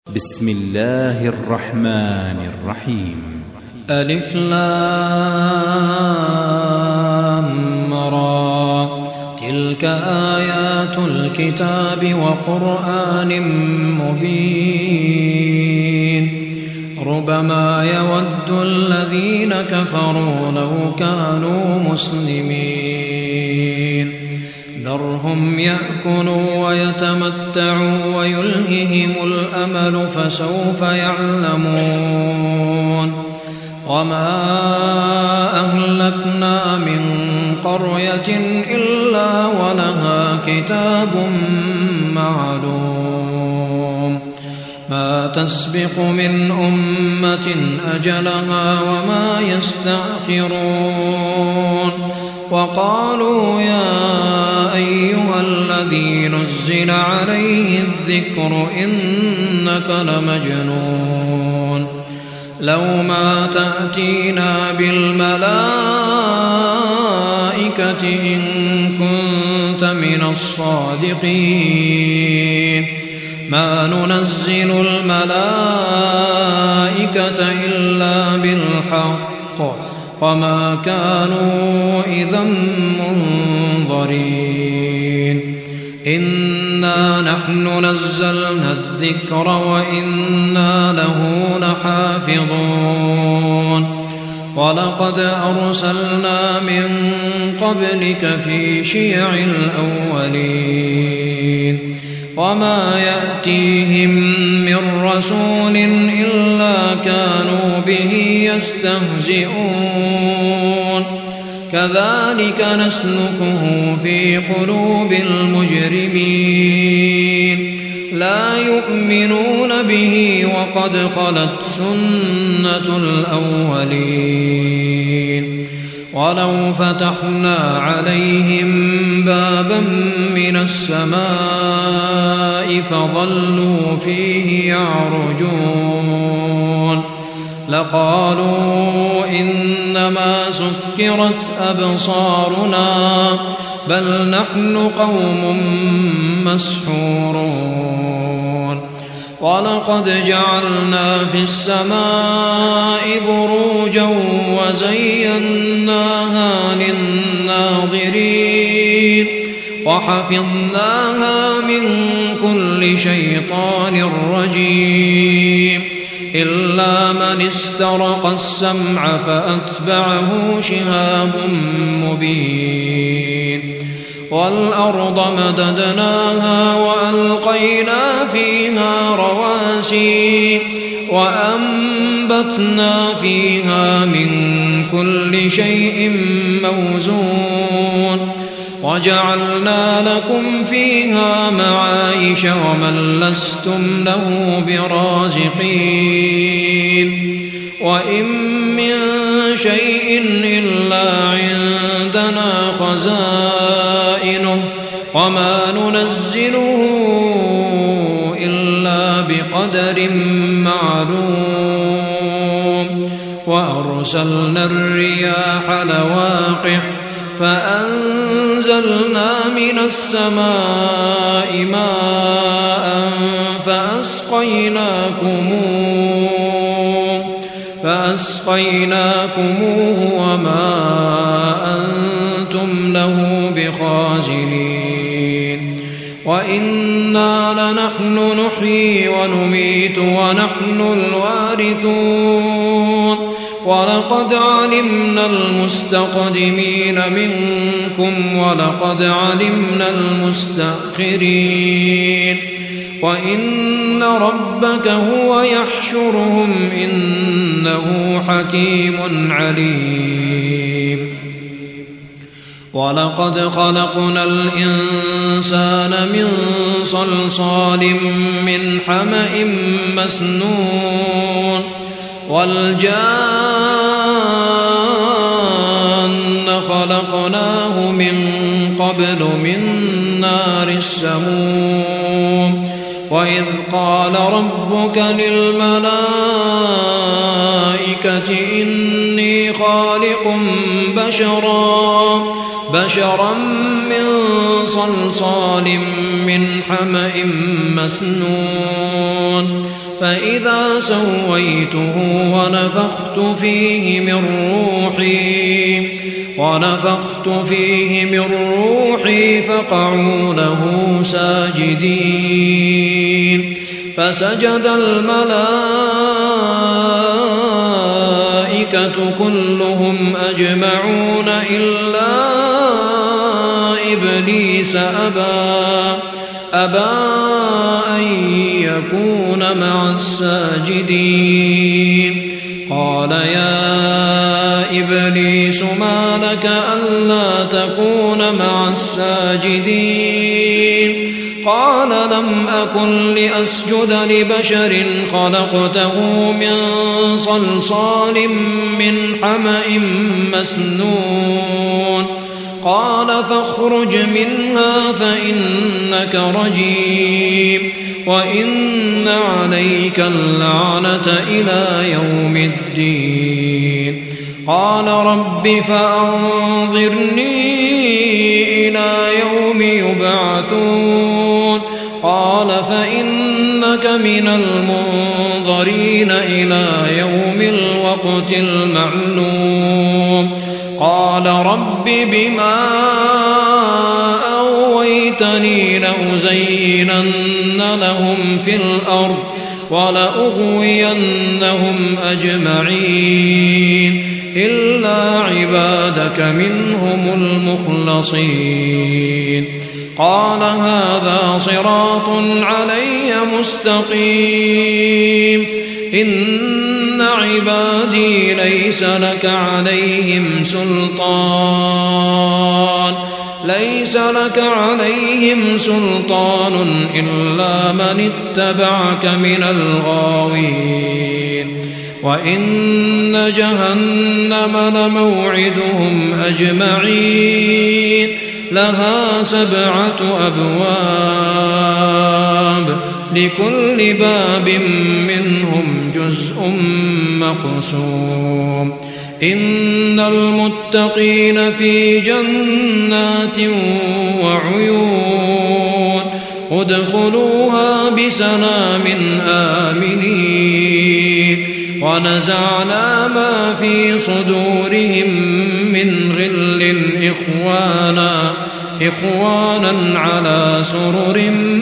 بسم الله الرحمن الرحيم. ألف لام را تلك آيات الكتاب وقرآن مبين ربما يود الذين كفروا لو كانوا مسلمين ذرهم يأكلوا ويتمتعوا ويلههم الأمل فسوف يعلمون وما أهلكنا من قرية إلا ولها كتاب معلوم ما تسبق من أمة أجلها وما يستأخرون وقالوا يا أيها الذي نزل عليه الذكر إنك لمجنون لو ما تأتينا بالملائكة إن كنت من الصادقين ما ننزل الملائكة إلا بالحق وما كانوا إذا منظرين إنا نحن نزلنا الذكر وإنا له لحافظون ولقد أرسلنا من قبلك في شيع الأولين وما يأتيهم من رسول إلا كانوا به يستهزئون كذلك نسلكه في قلوب المجرمين لا يؤمنون به وقد خلت سنة الأولين ولو فتحنا عليهم بابا من السماء فظلوا فيه يعرجون لقالوا إنما سكرت أبصارنا بل نحن قوم مسحورون ولقد جعلنا في السماء بروجا وزيناها للناظرين وحفظناها من كل شيطان رجيم إلا من استرق السمع فأتبعه شهاب مبين والأرض مددناها وألقينا فيها رواسي وأنبتنا فيها من كل شيء موزون وجعلنا لكم فيها معايش ومن لستم له برازقين وإن من شيء إلا عندنا خزائنه وما ننزله إلا بقدر معلوم وأرسلنا الرياح لواقح فأنزلنا من السماء ماء فأسقيناكموه وما أنتم له بخازنين وإنا لنحن نحيي ونميت ونحن الوارثون ولقد علمنا المستقدمين منكم ولقد علمنا المستأخرين وإن ربك هو يحشرهم إنه حكيم عليم ولقد خلقنا الإنسان من صلصال من حمأ مسنون والجان خلقناه من قبل من نار السموم وإذ قال ربك للملائكة إني خالق بشرا من صلصال من حمأ مسنون فإذا سويته ونفخت فيه من روحي فقعوا له ساجدين فسجد الملائكة كلهم أجمعون إلا إبليس أبى أن يكون مع الساجدين قال يا إبليس ما لك ألا تكون مع الساجدين قال لم أكن لأسجد لبشر خلقته من صلصال من حمأ مسنون قال فاخرج منها فإنك رجيم وإن عليك اللعنة إلى يوم الدين قال رب فأنظرني إلى يوم يبعثون قال فإنك من المنظرين إلى يوم الوقت المعلوم قال رب بما أغويتني لأزينن لهم في الأرض ولأغوينهم أجمعين إلا عبادك منهم المخلصين قال هذا صراط علي مستقيم إن عبادي ليس لك عليهم سلطان إلا من اتبعك من الغاوين وإن جهنم لموعدهم أجمعين لها 7 أبواب لكل باب منهم جزء مقسوم إن المتقين في جنات وعيون ادخلوها بسلام آمنين ونزعنا ما في صدورهم من غل إخوانا على سرر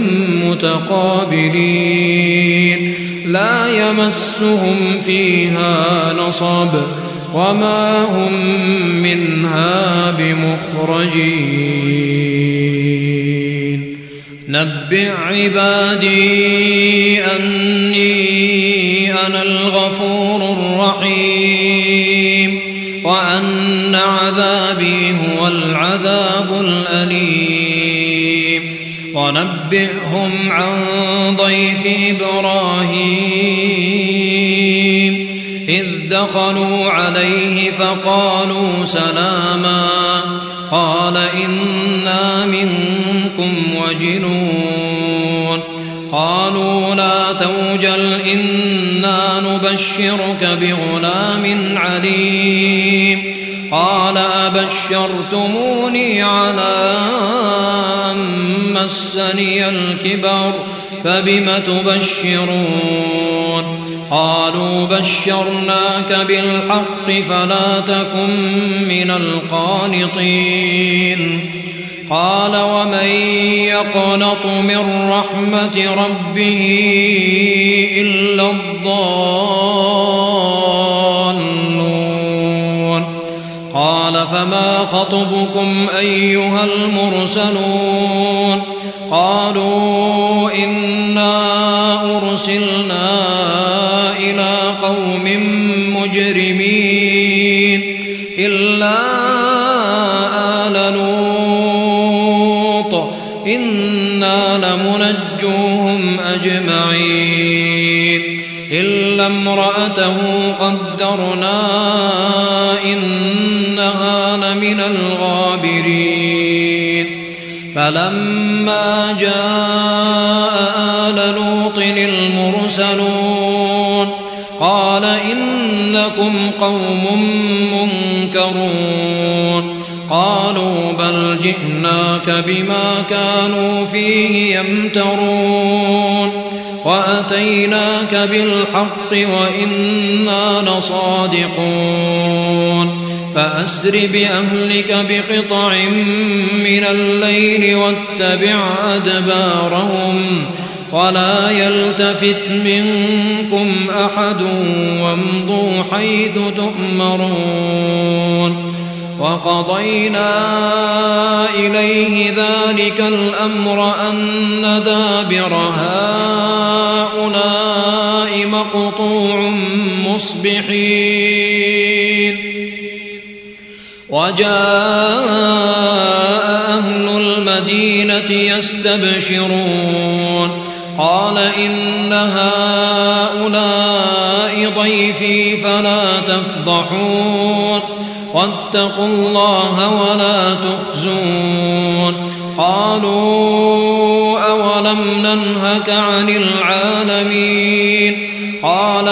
متقابلين لا يمسهم فيها نصب وما هم منها بمخرجين نبئ عبادي أني أنا الغفور الرحيم وأن عذابي هو العذاب الأليم ونبئهم عن ضيف إبراهيم إذ دخلوا عليه فقالوا سلاما قال إنا منكم وجلون قالوا لا توجل إنا نبشرك بغلام عليم قال أبشرتموني على أن مسني الكبر فبم تبشرون قالوا بشرناك بالحق فلا تكن من القانطين قال ومن يقنط من رحمة ربه إلا الضالون قال فما خطبكم أيها المرسلون قالوا إنا أرسلنا إلى قوم مجرمين إلا آل لوط إنا لمنجوهم أجمعين إلا امرأته قدرنا إنها لمن الغابرين فلما جاء آل لوط المرسلون قال إنكم قوم منكرون قالوا بل جئناك بما كانوا فيه يمترون وأتيناك بالحق وإنا لصادقون فأسر بأهلك بقطع من الليل واتبع أدبارهم ولا يلتفت منكم أحد وامضوا حيث تؤمرون وقضينا إليه ذلك الأمر أن دابر هؤلاء مقطوع مصبحين وجاء أهل المدينة يستبشرون قال إن هؤلاء ضيفي فلا تفضحون واتقوا الله ولا تخزون قالوا أولم ننهك عن العالمين قال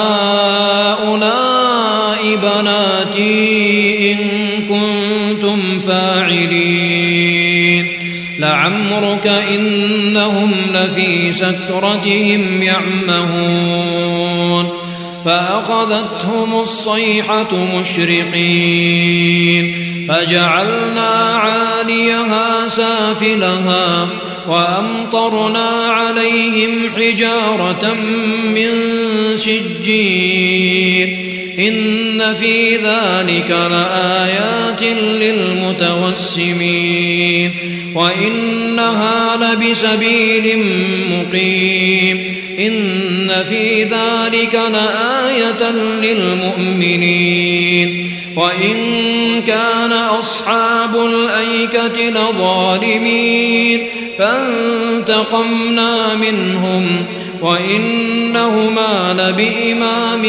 هؤلاء بناتي إن كنتم فاعلين لعمرك إنهم لفي سكرتهم يعمهون فأخذتهم الصيحة مشرقين فجعلنا عاليها سافلها وأمطرنا عليهم حجارة من سجيل إن في ذلك لآيات للمتوسمين وإنها لبسبيل مقيم إن في ذلك لآية للمؤمنين وإن كان أصحاب الأيكة لظالمين فانتقمنا منهم وإنهما لبإمام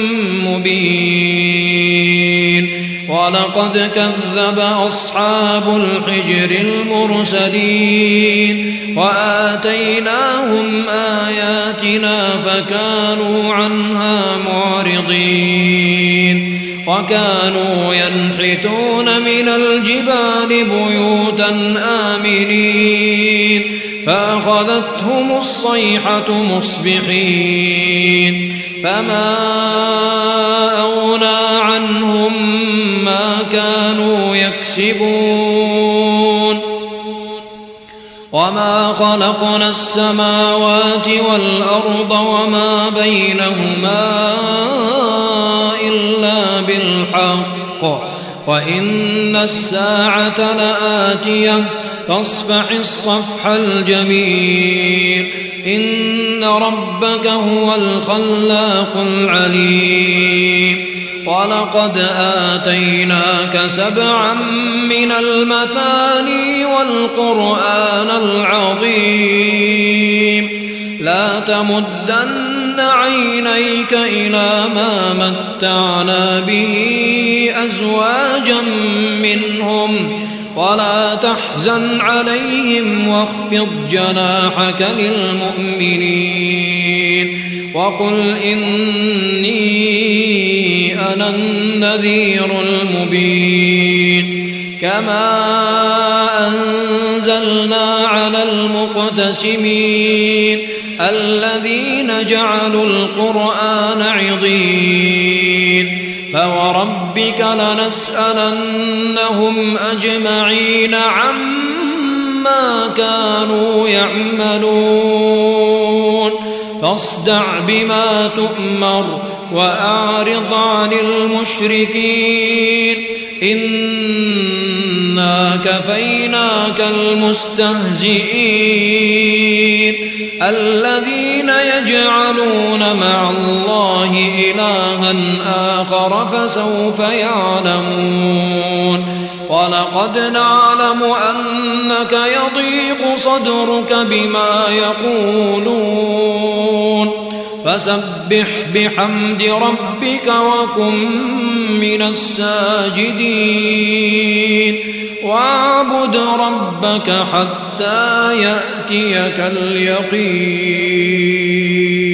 مبين ولقد كذب أصحاب الحجر المرسلين وآتيناهم آياتنا فكانوا عنها معرضين وكانوا ينحتون من الجبال بيوتا آمنين فأخذتهم الصيحة مصبحين فما أغنى عنهم ما كانوا يكسبون وما خلقنا السماوات والأرض وما بينهما إلا بالحق وإن الساعة لآتية فاصفح الصفح الجميل إن ربك هو الخلاق العليم ولقد آتيناك 7 من المثاني والقرآن العظيم لا تمدن عينيك إلى ما متعنا به أزواجا منهم ولا تحزن عليهم واخفض جناحك للمؤمنين وقل إني أنا النذير المبين كما أنزلنا على المقتسمين الذين جعلوا القرآن عضين فوربك لنسألنهم أجمعين عما كانوا يعملون فاصدع بما تؤمر وأعرض عن المشركين إنا كفيناك المستهزئين الذين يجعلون مع الله إلها آخر فسوف يعلمون ولقد نعلم أنك يضيق صدرك بما يقولون فسبح بحمد ربك وكن من الساجدين واعبد ربك حتى يأتيك اليقين.